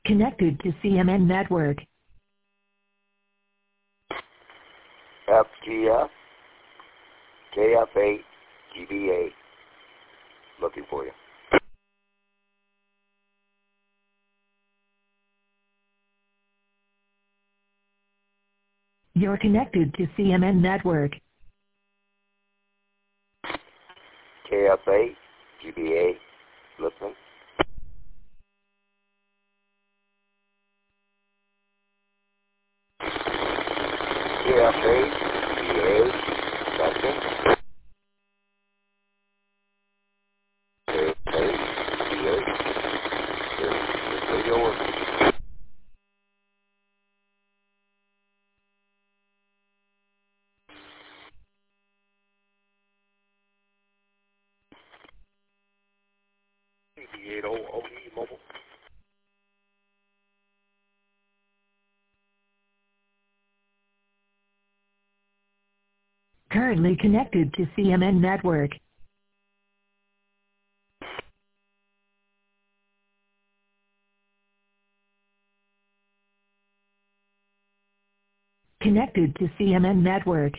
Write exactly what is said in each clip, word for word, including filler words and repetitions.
Connected to C M N network. F G F, K F eight, G B A. Looking for you. You're connected to C M N network. K F eight, G B A. Listening. K F eight, G B A. Listening. K F eight, G B A. Here's radio working. eighty-eight O O E mobile. Currently connected to C M N network. Connected to C M N network.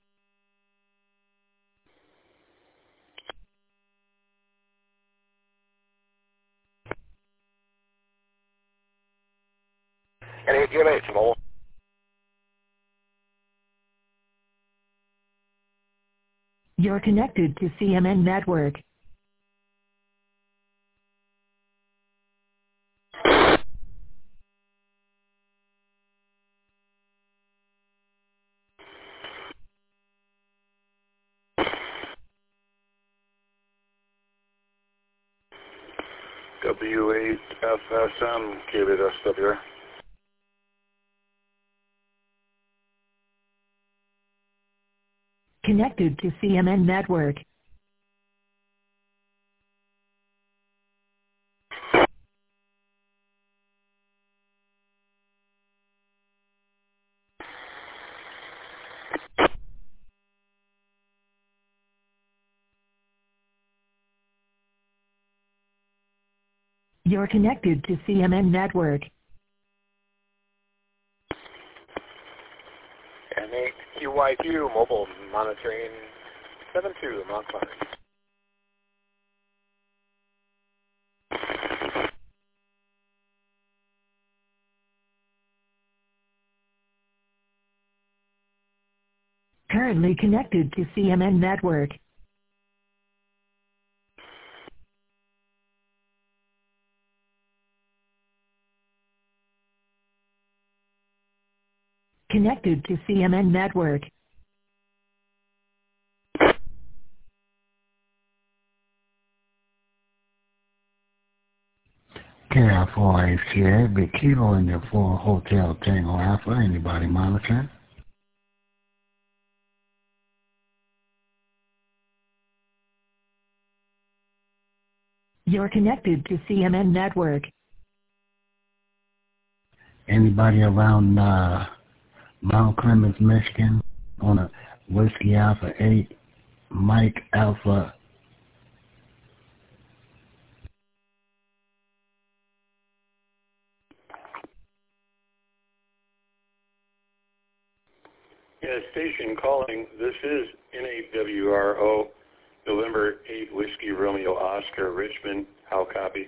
N A G M H mobile. You're connected to C M N network. W eight F S M, K V S W R. Connected to C M N network. You're connected to C M N network. N eight Q Y Q mobile monitoring seven two Mount Clark. Currently connected to C M N network. Connected to C M N network. K F four H T A, Big Kilo in there for Hotel Tango Alpha. Anybody monitoring? You're connected to C M N network. Anybody around uh, Mount Clemens, Michigan on a Whiskey Alpha eight, Mike Alpha? Yeah, station calling. This is N eight W R O, November eighth, Whiskey Romeo Oscar, Richmond. How copy?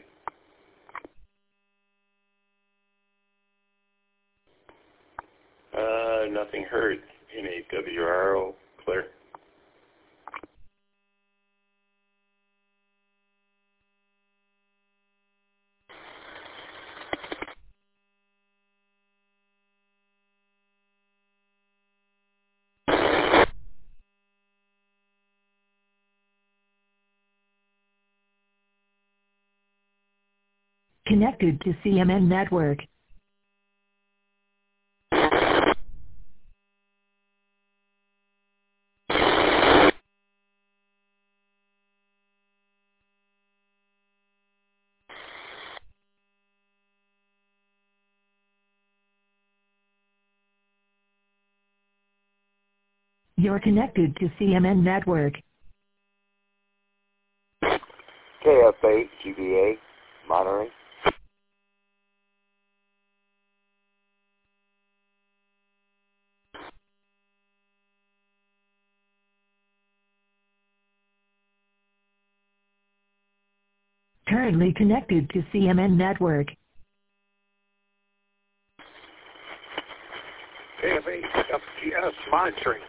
Uh, nothing heard. N eight W R O, clear. Connected to C M N network. You're connected to C M N network. K F eight, G B A, monitoring. currently connected to C M N Network. K F eight F T S monitoring.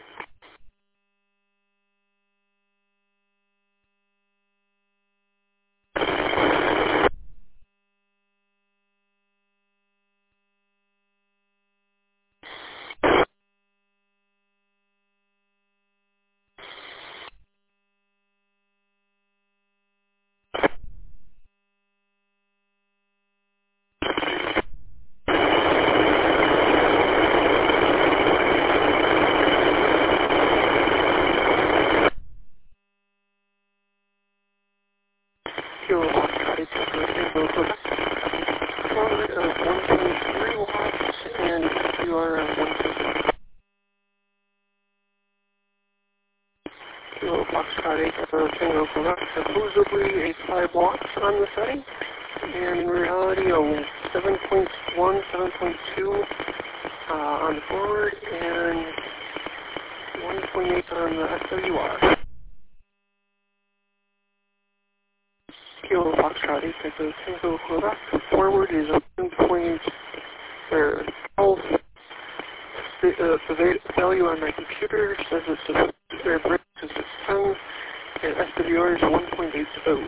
Kilo Foxtrot eight six zero Tango Quebec. Forward of one point three watts and S W R of one percent. Kilo Foxtrot eight six zero Tango Quebec. Supposedly a five watts on the setting, and in reality a seven point one, seven point two uh, on the forward, and one point eight on the S W R. Kilo Foxtrot eight six zero Tango Quebec. Forward is a one point or twelve. The, uh, the value on my computer says it's a their break is it's ten, and S W R is one point eight zero.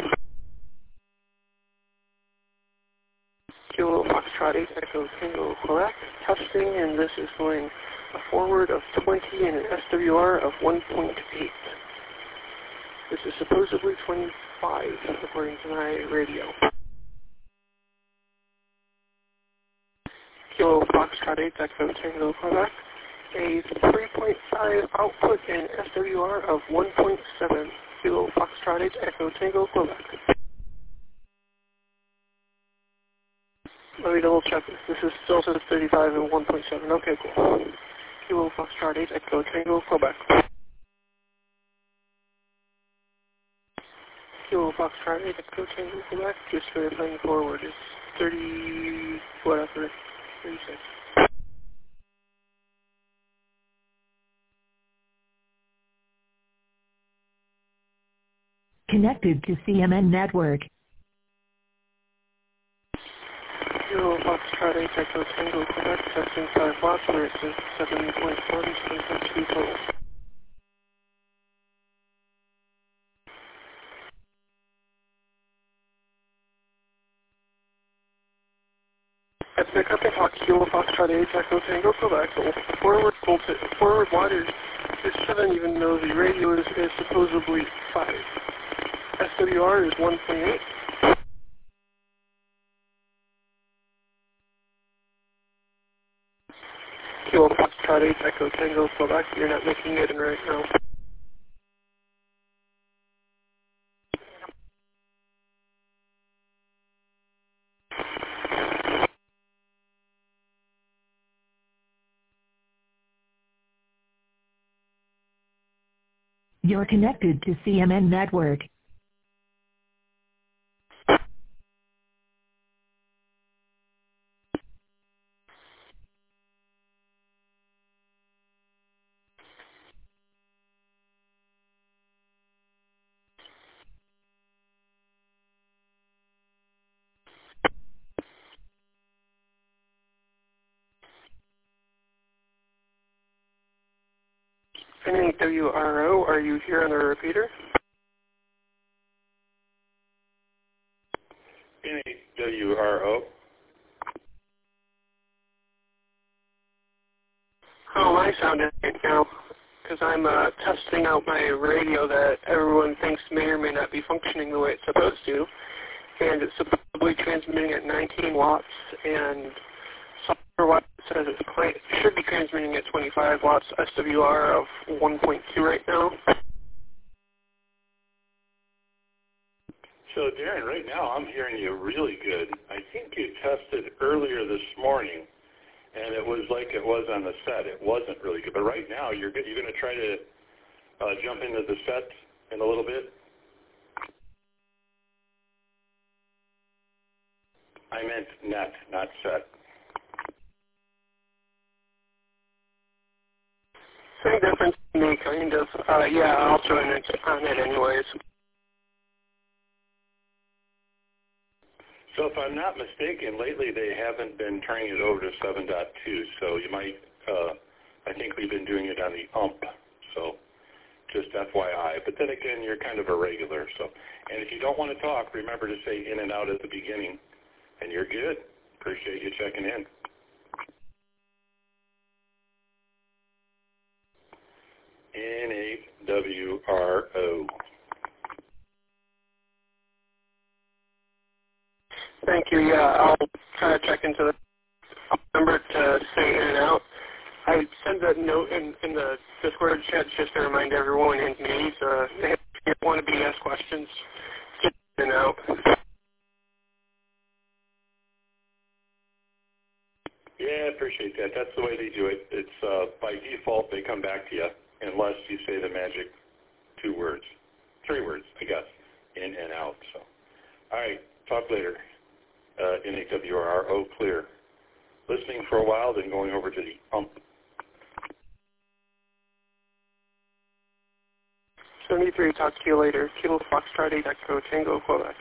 Kilo Foxtrot eight Echo Tango Quebec testing, and this is going a forward of twenty and an S W R of one point eight. This is supposedly twenty-five, according to my radio. Kilo Foxtrot eight Echo Tango Quebec, a three point five output and S W R of one point seven. Kilo Foxtrot eight Echo Tango Quebec. Let me double check this. This is still says thirty-five and one point seven. Okay, cool. Kilo Foxtrot eight Echo Tango Quebec. Kilo Foxtrot eight Echo Tango Quebec, just verifying forward is thirty, whatever, thirty-six. Connected to C M N Network. Kilo Foxtrot eight Echo Tango Quebec, testing five watts, where it says seven point one, seven point two total. At pickup and Hawk Kilo Foxtrot eight Echo Tango Quebec, forward voltage, forward wattage is seven, even though the radio is, is supposedly five. S W R is one point eight. Kilo Foxtrot eight Echo Tango Quebec, you're not making it in right now. You're connected to C M N Network. N A W R O, are you here on the repeater? N A W R O. How am I sounding right now? Because I'm uh, testing out my radio that everyone thinks may or may not be functioning the way it's supposed to. And it's supposedly transmitting at nineteen watts, and software watts says it's quite, should be transmitting at twenty-five watts, S W R of one point two right now. So Darren, right now I'm hearing you really good. I think you tested earlier this morning, and it was like it was on the set. It wasn't really good. But right now you're good. You're going to try to uh, jump into the set in a little bit? I meant net, not set. Same difference to me, kind of. Uh, yeah, I'll join it on it anyways. So if I'm not mistaken, lately they haven't been turning it over to seven point two, so you might, uh, I think we've been doing it on the U M P, so just F Y I. But then again, you're kind of a regular, so. And if you don't want to talk, remember to say in and out at the beginning, and you're good. Appreciate you checking in. N A W R O. Thank you. Yeah, I'll try to check into the number to say in and out. I sent that note in, in the Discord chat just to remind everyone and me to, if you want to be asked questions, get in and out. Yeah, I appreciate that. That's the way they do it. It's uh, by default they come back to you unless you say the magic two words, three words, I guess, in and out. So, all right, talk later. Uh, N A W R O, clear. Listening for a while, then going over to the U M P. seventy-three, talk to you later. Kilo Foxtrot eight Echo Tango Quebec.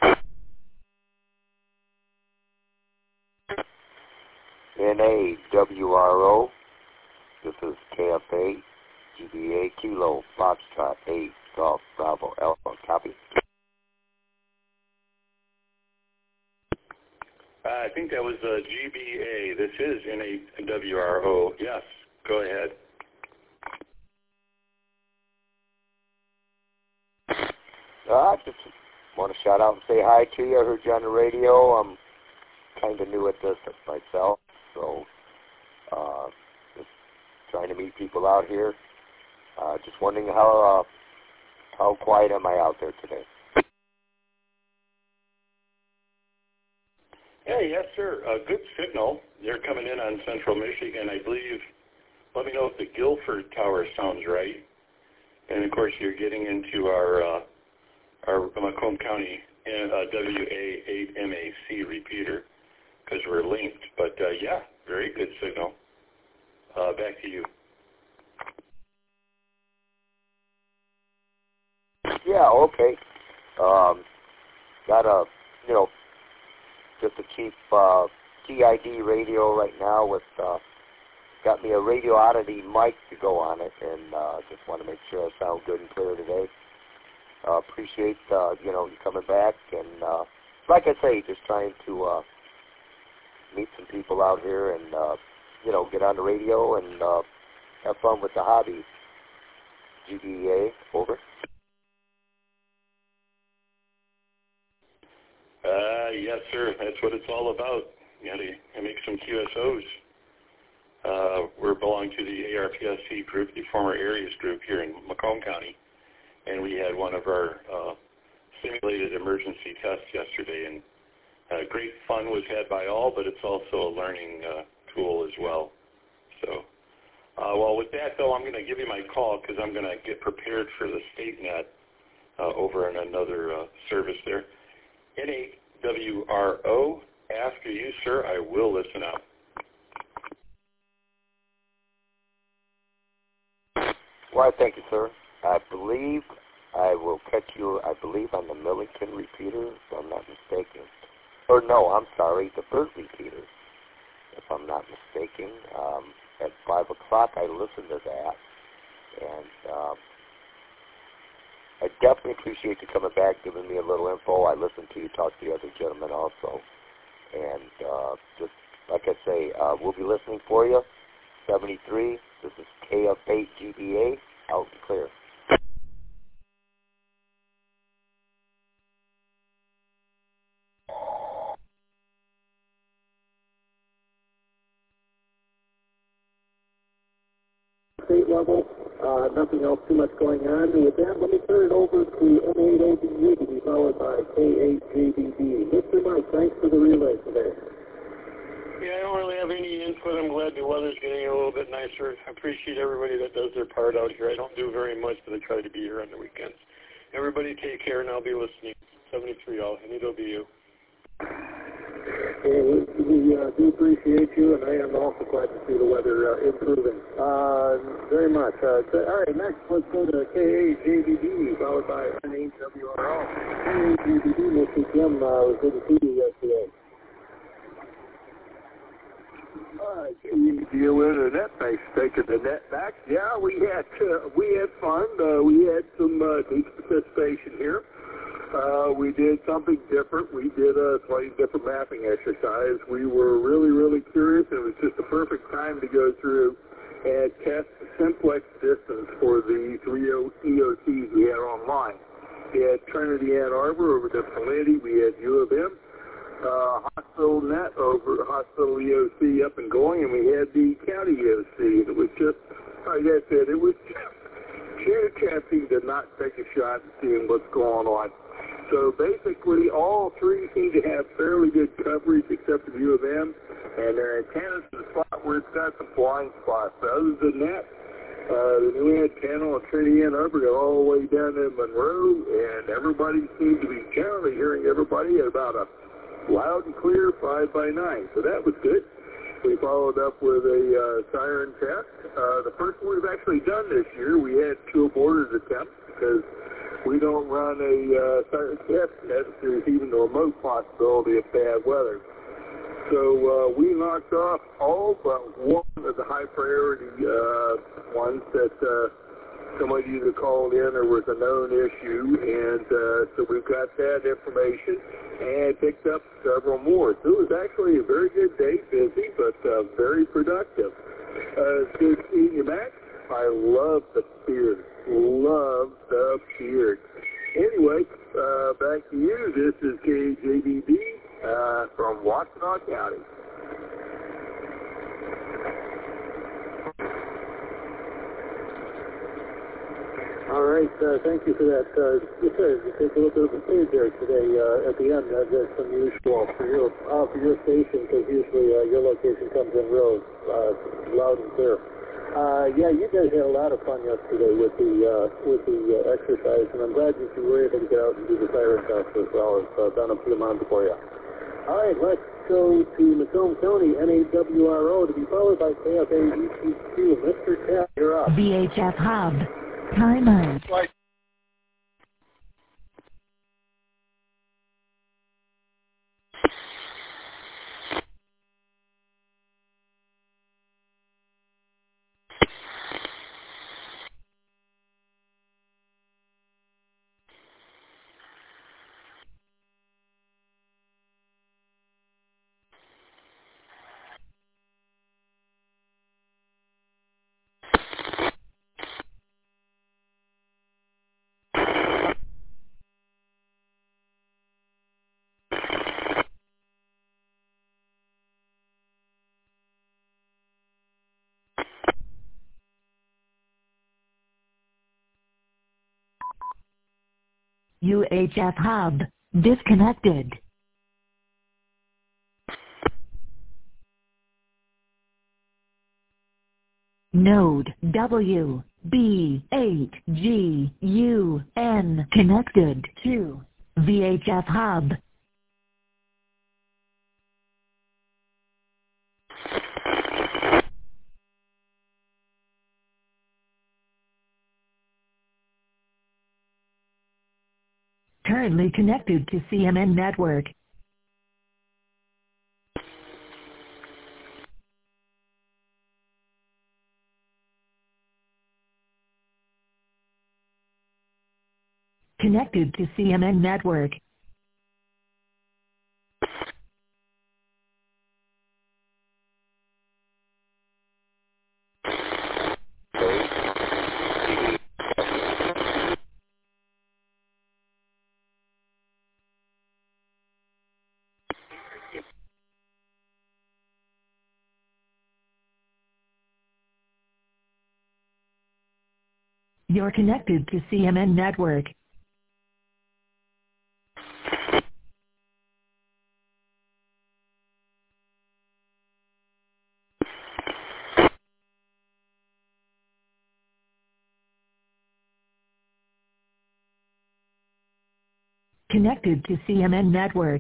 N A W R O, this is K F A, G B A, Kilo Foxtrot eight Golf Bravo Alpha, copy. Uh, I think that was uh, G B A. This is N A W R O. Yes, go ahead. I uh, just want to shout out and say hi to you. I heard you on the radio. I'm kind of new at this myself, so uh, just trying to meet people out here. Uh, just wondering how uh, how quiet am I out there today? Hey, yes, sir. Uh, good signal. They're coming in on Central Michigan, I believe. Let me know if the Guilford Tower sounds right. And of course, you're getting into our uh, our Macomb County uh, W A eight M A C repeater because we're linked. But uh, yeah, very good signal. Uh, back to you. Yeah, okay. Um, got a, you know, just a cheap uh, T I D radio right now with, uh, got me a Radio Oddity mic to go on it, and uh, just want to make sure I sound good and clear today. Uh, appreciate, uh, you know, you coming back, and uh, like I say, just trying to uh, meet some people out here and, uh, you know, get on the radio and uh, have fun with the hobby. G B A, over. Uh, yes, sir. That's what it's all about. You got to make some Q S Os. Uh, we belong to the A R P S C group, the former Areas group here in Macomb County, and we had one of our uh, simulated emergency tests yesterday, and uh, great fun was had by all, but it's also a learning uh, tool as well. So, uh, well, with that, though, I'm going to give you my call because I'm going to get prepared for the StateNet uh, over in another uh, service there. N A W R O, after you, sir, I will listen up. Well, thank you, sir. I believe I will catch you, I believe, on the Millington repeater, if I'm not mistaken. Or no, I'm sorry, the Burt repeater, if I'm not mistaken. Um, at five o'clock, I listened to that. And um, I definitely appreciate you coming back, giving me a little info. I listened to you talk to the other gentlemen also. And uh, just like I say, uh, we'll be listening for you. seventy-three, this is K F eight G B A, out and clear. State level, uh, nothing else too much going on. With that, let me turn it over to N eight A B U to be followed by K eight J B B. Mister Mike, thanks for the relay today. Yeah, I don't really have any input. I'm glad the weather's getting a little bit nicer. I appreciate everybody that does their part out here. I don't do very much, but I try to be here on the weekends. Everybody take care, and I'll be listening. seventy-three, all. And it'll be you. Well, we uh, do appreciate you, and I am also glad to see the weather uh, improving. Uh, very much. Uh, so, all right, next let's go to K eight J B B, followed by N eight W R O. K eight J B B, Mister Jim, uh, was good to see you yesterday. All right, you deal with the net. Thanks for taking the net back. Yeah, we had uh, we had fun. Uh, we had some uh, good participation here. Uh, we did something different. We did a slightly different mapping exercise. We were really, really curious. It was just the perfect time to go through and test the simplex distance for the three E O Ts we had online. We had Trinity Ann Arbor over to Salinity. We had U of M, uh, Hospital Net over Hospital E O C up and going, and we had the County E O C. And it was just, like I said, it was just sheer tempting to not take a shot and seeing what's going on. So basically, all three seem to have fairly good coverage, except for U of M, and their antennas in the spot where it's got some blind spots. But other than that, uh, the new antenna on Trinity Ann Arbor got all the way down to Monroe, and everybody seemed to be generally hearing everybody at about a loud and clear five by nine. So that was good. We followed up with a uh, siren test. Uh, the first one we've actually done this year. We had two aborted attempts because we don't run a uh, siren test unless there's even a remote possibility of bad weather. So uh, we knocked off all but one of the high priority uh, ones that uh, somebody either called in or was a known issue, and uh, so we've got that information and picked up several more. So it was actually a very good day, busy, but uh, very productive. Uh, it's good seeing you, Max. I love the beard. Love the beard. Anyway, uh, back to you. This is K J B D uh, from Washtenaw County. All right, uh, thank you for that. Uh, just uh, you take a little bit of a stage there today uh, at the end. Uh, that's unusual for your uh, for your station, because usually uh, your location comes in real uh, loud and clear. Uh, yeah, you guys had a lot of fun yesterday with the uh, with the uh, exercise, and I'm glad that you were able to get out and do the siren test as well as uh, done up to the mountain for you. All right, let's go to Macomb County, N A W R O, to be followed by K F A E T Q. Mister Cat, you're up. V H F Hub. Timer. Right. U H F Hub. Disconnected. Node W B eight G U N connected to V H F Hub. Currently connected to C M N network. Connected to C M N network. You're connected to C M N network. Connected to C M N network.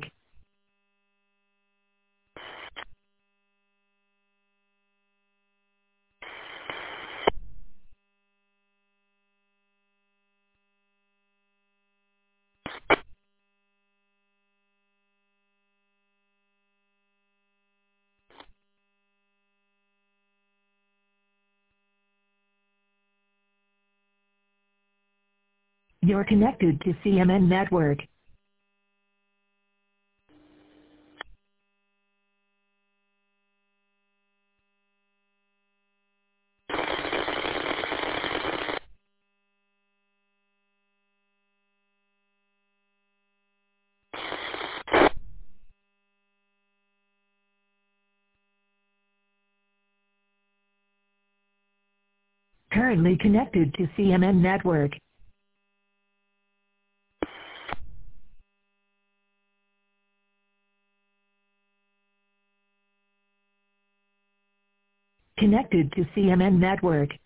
You're connected to C M N Network. Currently connected to C M N Network. Connected to C M N Network.